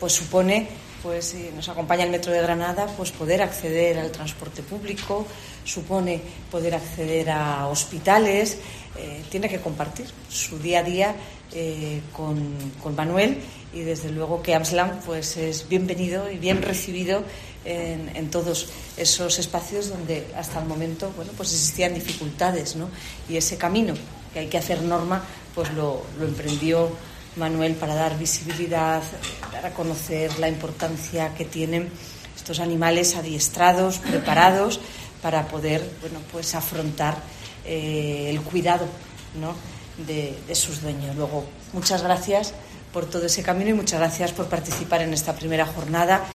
pues supone, pues nos acompaña el Metro de Granada, pues poder acceder al transporte público, supone poder acceder a hospitales, tiene que compartir su día a día con Manuel, y desde luego que Amslam pues es bienvenido y bien recibido en todos esos espacios donde hasta el momento pues existían dificultades, ¿no? Y ese camino que hay que hacer norma pues lo emprendió Manuel para dar visibilidad, dar a conocer la importancia que tienen estos animales adiestrados, preparados para poder pues afrontar el cuidado, ¿no?, de sus dueños. Luego, muchas gracias por todo ese camino y muchas gracias por participar en esta primera jornada.